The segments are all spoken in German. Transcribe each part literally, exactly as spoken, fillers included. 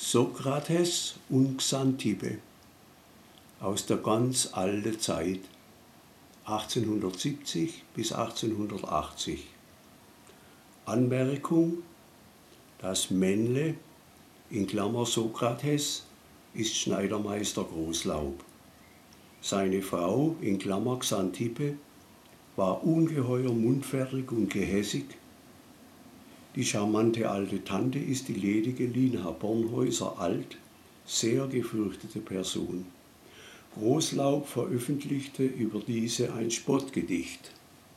Sokrates und Xanthippe aus der ganz alten Zeit, achtzehnhundertsiebzig bis achtzehnhundertachtzig. Anmerkung: Das Männle, in Klammer Sokrates, ist Schneidermeister Großlaub. Seine Frau, in Klammer Xanthippe, war ungeheuer mundfertig und gehässig. Die charmante alte Tante ist die ledige Lina Bornhäuser alt, sehr gefürchtete Person. Großlaub veröffentlichte über diese ein Spottgedicht.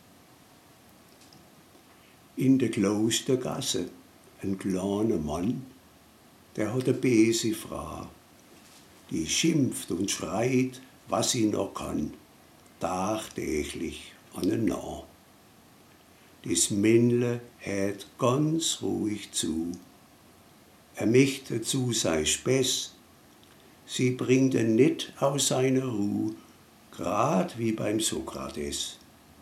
In der Klostergasse, ein kleiner Mann, der hat eine böse Frau, die schimpft und schreit, was sie noch kann, tagtäglich aneinander. Das Männle hört ganz ruhig zu. Er möchte zu sei Späß, sie bringt ihn nicht aus seiner Ruhe, grad wie beim Sokrates.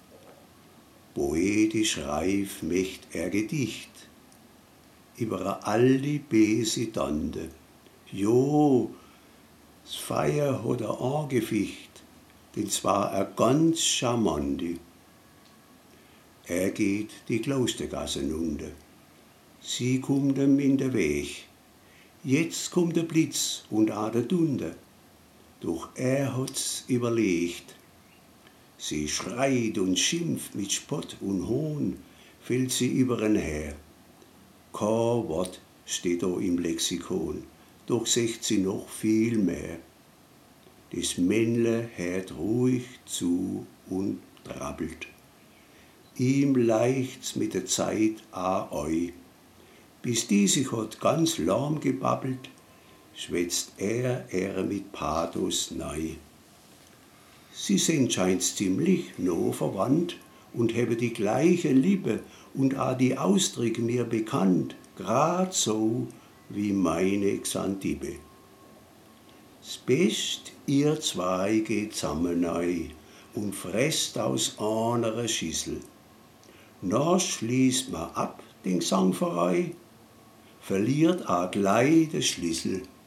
Poetisch reif möcht er Gedicht über eine alte böse Tante. Jo, das Feier hat er angeficht, denn zwar er ganz charmante. Er geht die Klostergasse runter. Sie kommt ihm in den Weg. Jetzt kommt der Blitz und auch der Dunder. Doch er hat's überlegt. Sie schreit und schimpft mit Spott und Hohn, fällt sie über ihn her. Kein Wort steht da im Lexikon, doch sagt sie noch viel mehr. Das Männle hört ruhig zu und trabbelt. Ihm leicht's mit der Zeit a eu. Bis die sich hat ganz lahm gebabbelt, schwätzt er er mit Pathos nei. Sie sind scheint's ziemlich no verwandt und hebben die gleiche Liebe und a die Ausdrücke mir bekannt, grad so wie meine Xanthippe. S Best, ihr zwei geht zusammen nei und fresst aus einer Schüssel. Na schließt ma ab den Gesangverein, verliert a gleich den Schlüssel.